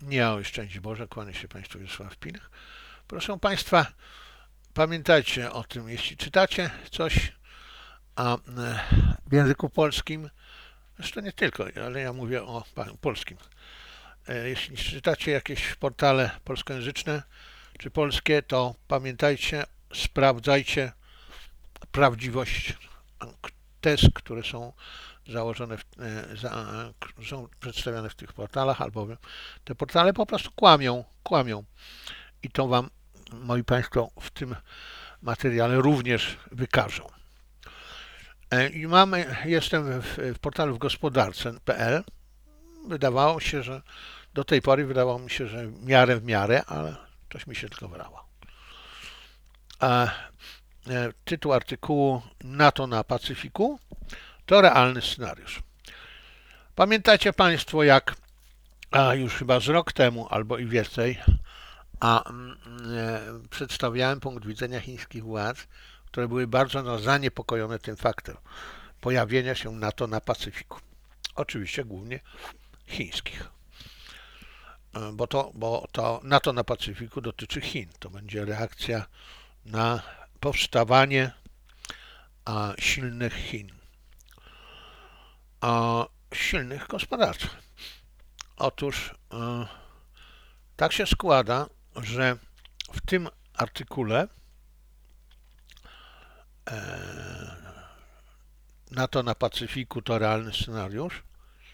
Miały szczęść Boże, kłania się Państwu Wiesław Pilch. Proszę Państwa, pamiętajcie o tym, jeśli czytacie coś w języku polskim, zresztą nie tylko, ale ja mówię o polskim. Jeśli czytacie jakieś portale polskojęzyczne czy polskie, to pamiętajcie, sprawdzajcie prawdziwość tez, które są założone, są przedstawiane w tych portalach, albowiem te portale po prostu kłamią. I to Wam, moi Państwo, w tym materiale również wykażą. I jestem w portalu w gospodarce.pl. Wydawało się, że do tej pory wydawało mi się, że w miarę, ale coś mi się tylko wydawało. Tytuł artykułu: NATO na Pacyfiku to realny scenariusz. Pamiętacie Państwo, jak już chyba z rok temu albo i więcej przedstawiałem punkt widzenia chińskich władz, które były bardzo zaniepokojone tym faktem pojawienia się NATO na Pacyfiku. Oczywiście głównie chińskich. Bo to NATO na Pacyfiku dotyczy Chin. To będzie reakcja na powstawanie silnych Chin. Silnych gospodarczo. Otóż tak się składa, że w tym artykule NATO na Pacyfiku to realny scenariusz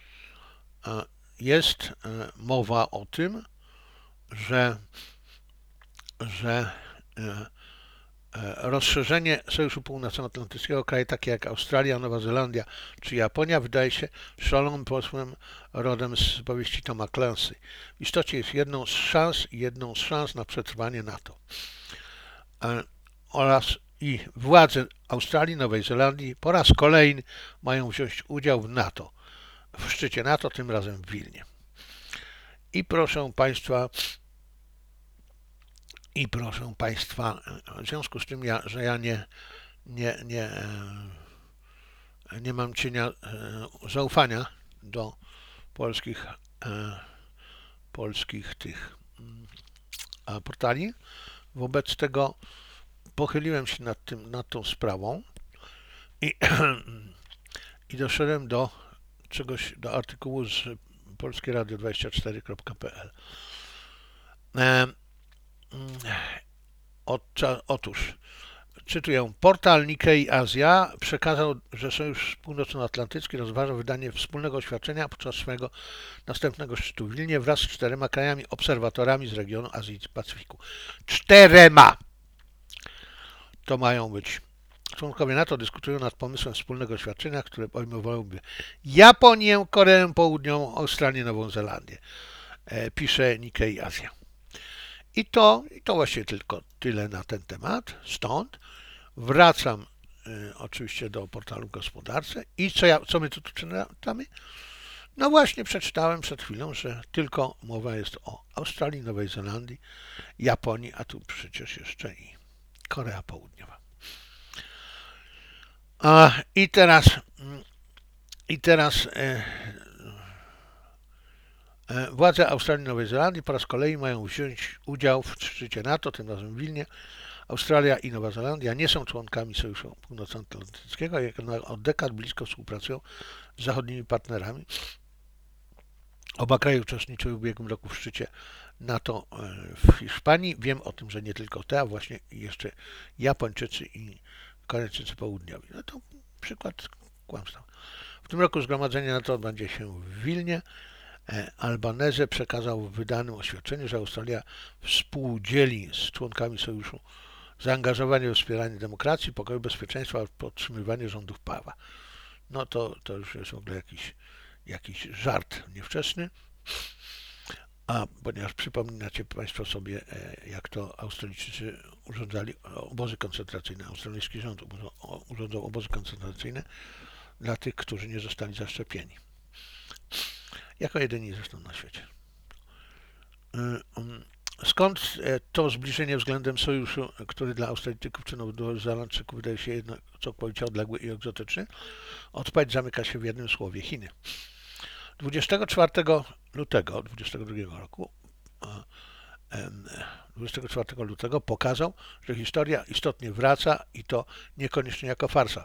jest mowa o tym, że rozszerzenie Sojuszu Północnoatlantyckiego, kraje takie jak Australia, Nowa Zelandia czy Japonia wydaje się szalonym pomysłem rodem z powieści Toma Clancy. W istocie jest jedną z szans na przetrwanie NATO. Oraz i władze Australii, Nowej Zelandii po raz kolejny mają wziąć udział w NATO, w szczycie NATO, tym razem w Wilnie. I proszę Państwa, w związku z tym, że ja nie mam cienia zaufania do polskich tych portali, wobec tego pochyliłem się nad tą sprawą i doszedłem do artykułu z polskieradio24.pl. Otóż, cytuję, portal Nikkei Azja przekazał, że Sojusz Północnoatlantycki rozważa wydanie wspólnego oświadczenia podczas swojego następnego szczytu w Wilnie wraz z 4 krajami obserwatorami z regionu Azji i Pacyfiku. 4! To mają być. Członkowie NATO dyskutują nad pomysłem wspólnego oświadczenia, które obejmowałoby Japonię, Koreę Południową, Australię, Nową Zelandię. Pisze Nikkei Azja. I to właściwie tylko tyle na ten temat. Stąd wracam oczywiście do portalu w gospodarce i co my tu czytamy? No właśnie przeczytałem przed chwilą, że tylko mowa jest o Australii, Nowej Zelandii, Japonii, a tu przecież jeszcze i Korea Południowa. I teraz władze Australii i Nowej Zelandii po raz kolejny mają wziąć udział w szczycie NATO, tym razem w Wilnie. Australia i Nowa Zelandia nie są członkami Sojuszu Północnoatlantyckiego, jak od dekad blisko współpracują z zachodnimi partnerami. Oba kraje uczestniczyły w ubiegłym roku w szczycie NATO w Hiszpanii. Wiem o tym, że nie tylko te, a właśnie jeszcze Japończycy i Korejczycy Południowi. No to przykład kłamstwa. W tym roku zgromadzenie NATO odbędzie się w Wilnie. Albanese przekazał w wydanym oświadczeniu, że Australia współdzieli z członkami Sojuszu zaangażowanie w wspieranie demokracji, pokoju, bezpieczeństwa, podtrzymywanie rządów prawa. No to już jest w ogóle jakiś żart niewczesny, ponieważ przypominacie Państwo sobie, jak to Australijczycy urządzali obozy koncentracyjne. Australijski rząd urządzał obozy koncentracyjne dla tych, którzy nie zostali zaszczepieni. Jako jedyni zresztą na świecie. Skąd to zbliżenie względem sojuszu, który dla Australijczyków czy Nowozelandczyków wydaje się jednak całkowicie odległy i egzotyczny? Odpowiedź zamyka się w jednym słowie: Chiny. 24 lutego 2022 roku 24 lutego pokazał, że historia istotnie wraca i to niekoniecznie jako farsa.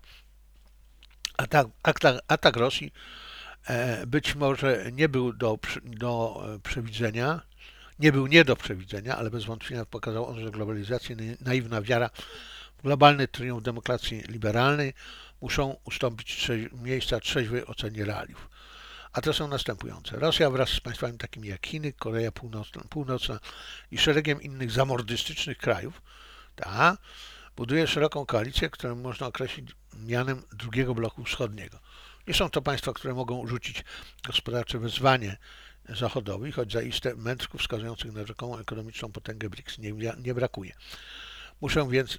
Atak Rosji być może nie był do przewidzenia, nie do przewidzenia, ale bez wątpienia pokazał on, że globalizacja i naiwna wiara w globalny triumf demokracji liberalnej muszą ustąpić miejsca trzeźwej ocenie realiów. A to są następujące. Rosja wraz z państwami takimi jak Chiny, Korea Północna i szeregiem innych zamordystycznych krajów buduje szeroką koalicję, którą można określić mianem drugiego bloku wschodniego. Nie są to państwa, które mogą rzucić gospodarcze wyzwanie Zachodowi, choć zaiste mędrków wskazujących na rzekomą ekonomiczną potęgę BRICS nie brakuje. Muszę więc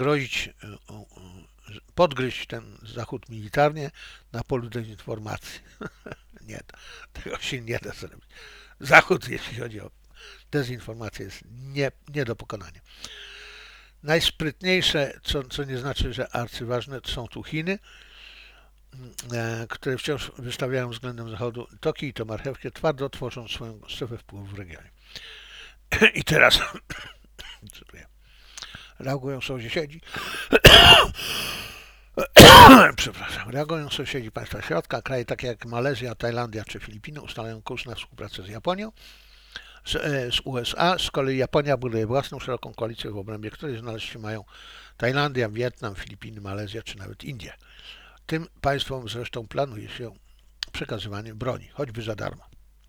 podgryźć ten Zachód militarnie na polu dezinformacji. Nie, tego się nie da zrobić. Zachód, jeśli chodzi o dezinformację, jest nie do pokonania. Najsprytniejsze, co nie znaczy, że arcyważne, są tu Chiny, które wciąż wystawiają względem Zachodu to kij, to marchewkę, twardo tworzą swoją strefę wpływu w regionie. I teraz, cytuję, reagują sąsiedzi, reagują sąsiedzi państwa środka, kraje takie jak Malezja, Tajlandia czy Filipiny ustalają kurs na współpracę z Japonią, z USA. Z kolei Japonia buduje własną szeroką koalicję, w obrębie której znaleźć się mają Tajlandia, Wietnam, Filipiny, Malezja czy nawet Indie. Tym państwom zresztą planuje się przekazywanie broni, choćby za darmo.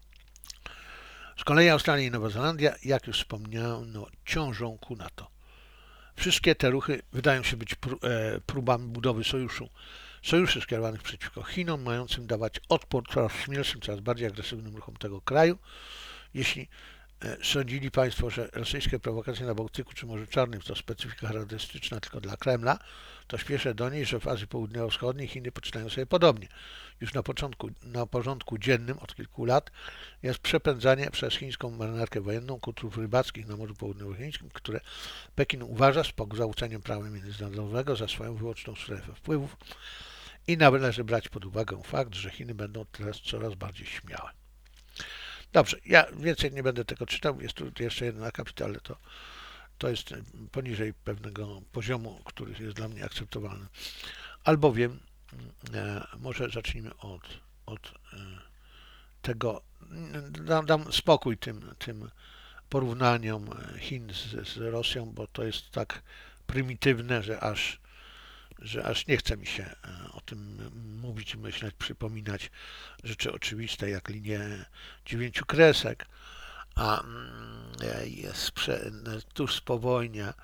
Z kolei Australia i Nowa Zelandia, jak już wspomniano, ciążą ku NATO. Wszystkie te ruchy wydają się być próbami budowy sojuszy skierowanych przeciwko Chinom, mającym dawać odpór coraz śmielszym, coraz bardziej agresywnym ruchom tego kraju. Jeśli sądzili Państwo, że rosyjskie prowokacje na Bałtyku czy Morzu Czarnym to specyfika charakterystyczna tylko dla Kremla, to śpieszę do niej, że w Azji Południowo-Wschodniej Chiny poczynają sobie podobnie. Już na porządku dziennym od kilku lat jest przepędzanie przez chińską marynarkę wojenną kutrów rybackich na Morzu Południowochińskim, które Pekin uważa z pogwałceniem prawa międzynarodowego za swoją wyłączną strefę wpływów i należy brać pod uwagę fakt, że Chiny będą teraz coraz bardziej śmiałe. Dobrze, ja więcej nie będę tego czytał, jest tu jeszcze jeden akapit, ale to jest poniżej pewnego poziomu, który jest dla mnie akceptowalny. Albowiem, może zacznijmy od tego, dam spokój tym porównaniom Chin z Rosją, bo to jest tak prymitywne, że aż nie chce mi się o tym mówić i myśleć, przypominać rzeczy oczywiste, jak linię 9 kresek, a jest tuż spowolnia.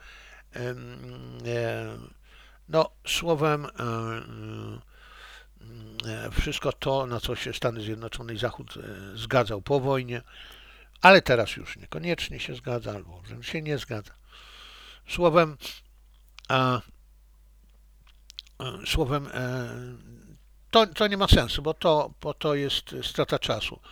No, słowem, wszystko to, na co się Stany Zjednoczone i Zachód zgadzał po wojnie, ale teraz już niekoniecznie się zgadza, albo wręcz się nie zgadza. Słowem, to nie ma sensu, bo to jest strata czasu.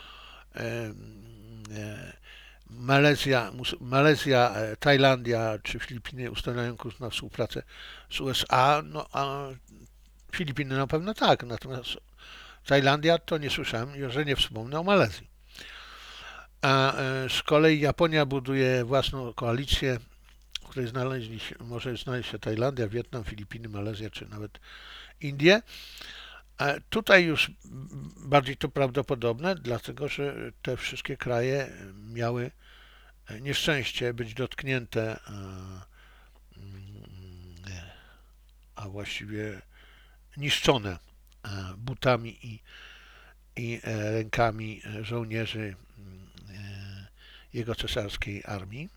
Malezja, Tajlandia czy Filipiny ustalają kurs na współpracę z USA, no a Filipiny na pewno tak, natomiast Tajlandia to nie słyszałem, że nie wspomnę o Malezji. A z kolei Japonia buduje własną koalicję, w której może znaleźć się Tajlandia, Wietnam, Filipiny, Malezja czy nawet Indie. Tutaj już bardziej to prawdopodobne, dlatego że te wszystkie kraje miały nieszczęście być dotknięte, a właściwie niszczone butami i rękami żołnierzy jego cesarskiej armii.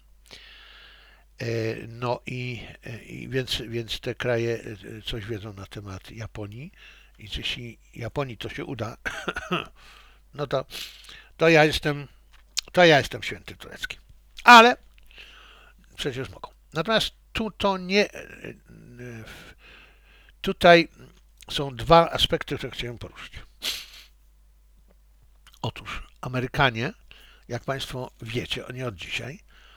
No więc te kraje coś wiedzą na temat Japonii i jeśli Japonii to się uda, no to ja jestem święty turecki. Ale przecież mogą. Natomiast tutaj są dwa aspekty, które chciałem poruszyć. Otóż Amerykanie, jak Państwo wiecie, nie od dzisiaj,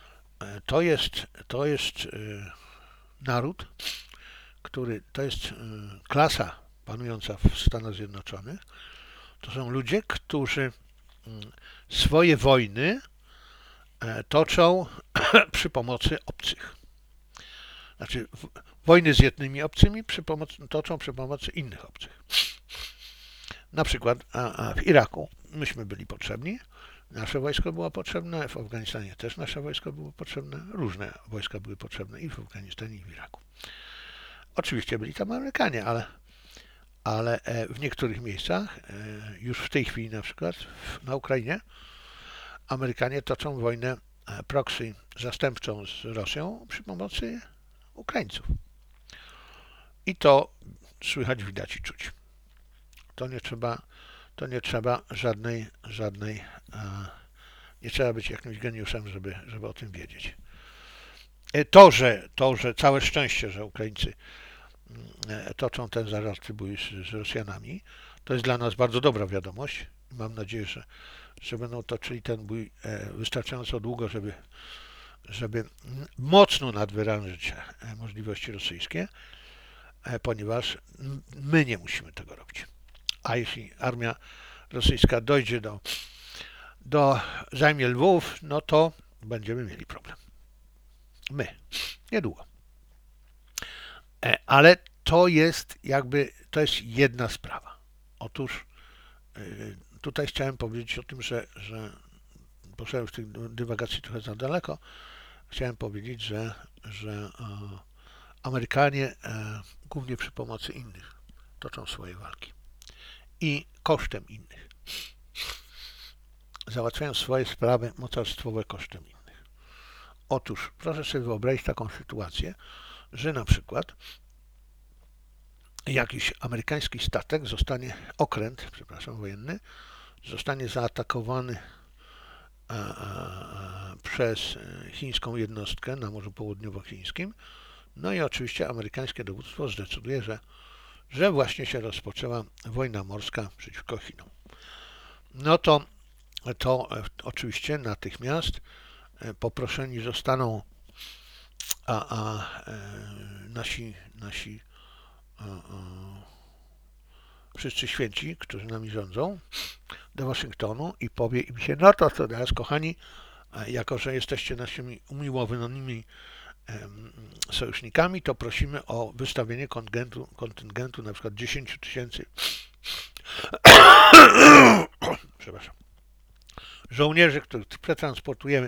to jest naród, to jest klasa panująca w Stanach Zjednoczonych. To są ludzie, którzy swoje wojny toczą przy pomocy obcych. Znaczy wojny z jednymi obcymi toczą przy pomocy innych obcych. Na przykład w Iraku myśmy byli potrzebni, nasze wojsko było potrzebne, w Afganistanie też nasze wojsko było potrzebne, różne wojska były potrzebne i w Afganistanie, i w Iraku. Oczywiście byli tam Amerykanie, ale w niektórych miejscach, już w tej chwili na przykład na Ukrainie, Amerykanie toczą wojnę proxy zastępczą z Rosją przy pomocy Ukraińców. I to słychać, widać i czuć. To nie trzeba nie trzeba być jakimś geniuszem, żeby o tym wiedzieć. To, że całe szczęście, że Ukraińcy toczą ten zażarty bój z Rosjanami, to jest dla nas bardzo dobra wiadomość. Mam nadzieję, że będą toczyli ten bój wystarczająco długo, żeby mocno nadwyrężyć możliwości rosyjskie, ponieważ my nie musimy tego robić. A jeśli armia rosyjska dojdzie zajmie Lwów, no to będziemy mieli problem. My. Niedługo. Ale to jest jedna sprawa. Otóż tutaj chciałem powiedzieć o tym, że poszedłem w tych dywagacji trochę za daleko. Chciałem powiedzieć, że Amerykanie głównie przy pomocy innych toczą swoje walki i kosztem innych. Załatwiają swoje sprawy mocarstwowe kosztem innych. Otóż proszę sobie wyobrazić taką sytuację, że na przykład jakiś amerykański statek wojenny zostanie zaatakowany przez chińską jednostkę na Morzu Południowochińskim. No i oczywiście amerykańskie dowództwo zdecyduje, że właśnie się rozpoczęła wojna morska przeciwko Chinom. No to oczywiście natychmiast poproszeni zostaną nasi wszyscy święci, którzy nami rządzą, do Waszyngtonu i powie im się, no to co teraz, kochani, jako że jesteście naszymi umiłowanymi sojusznikami, to prosimy o wystawienie kontyngentu na przykład 10 000 przepraszam, żołnierzy, których przetransportujemy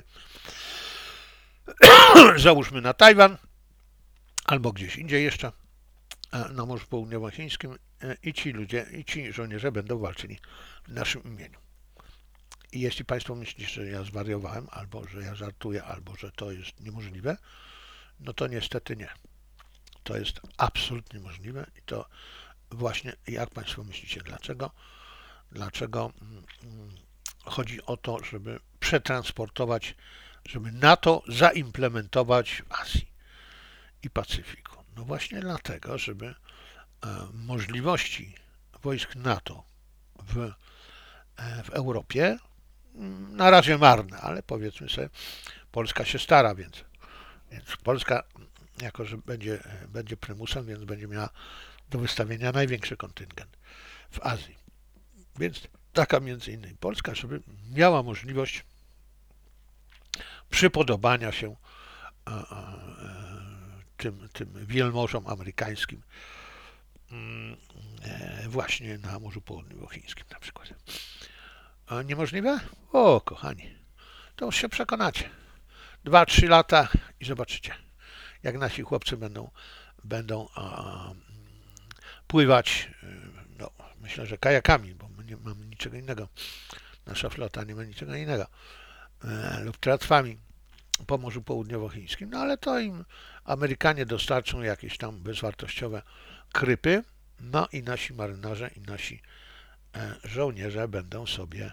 załóżmy na Tajwan albo gdzieś indziej jeszcze na Morzu Południowochińskim i ci żołnierze będą walczyli w naszym imieniu. I jeśli Państwo myślicie, że ja zwariowałem, albo że ja żartuję, albo że to jest niemożliwe, no to niestety nie. To jest absolutnie możliwe i to właśnie, jak Państwo myślicie, dlaczego? Dlaczego chodzi o to, żeby przetransportować, żeby NATO zaimplementować w Azji i Pacyfiku? No właśnie dlatego, żeby możliwości wojsk NATO w Europie, na razie marne, ale powiedzmy sobie, Polska się stara, więc Polska, jako że będzie prymusem, więc będzie miała do wystawienia największy kontyngent w Azji. Więc taka między innymi Polska, żeby miała możliwość przypodobania się tym wielmożom amerykańskim właśnie na Morzu Południowochińskim na przykład. Niemożliwe? O, kochani, to już się przekonacie. 2-3 lata i zobaczycie, jak nasi chłopcy będą pływać, no, myślę, że kajakami, bo my nie mamy niczego innego. Nasza flota nie ma niczego innego. Lub tratwami po Morzu Południowochińskim, no ale to im Amerykanie dostarczą jakieś tam bezwartościowe krypy, no i nasi marynarze i nasi żołnierze będą sobie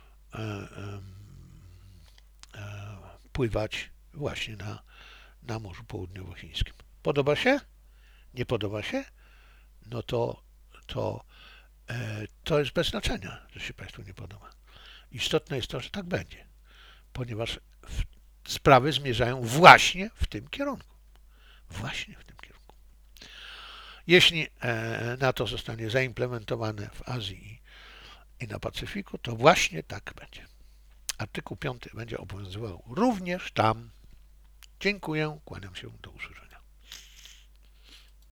pływać właśnie na Morzu Południowochińskim. Podoba się? Nie podoba się? No to jest bez znaczenia, że się Państwu nie podoba. Istotne jest to, że tak będzie, ponieważ sprawy zmierzają właśnie w tym kierunku. Właśnie w tym kierunku. Jeśli NATO zostanie zaimplementowane w Azji i na Pacyfiku, to właśnie tak będzie. artykuł 5 będzie obowiązywał również tam. Dziękuję, kłaniam się, do usłyszenia.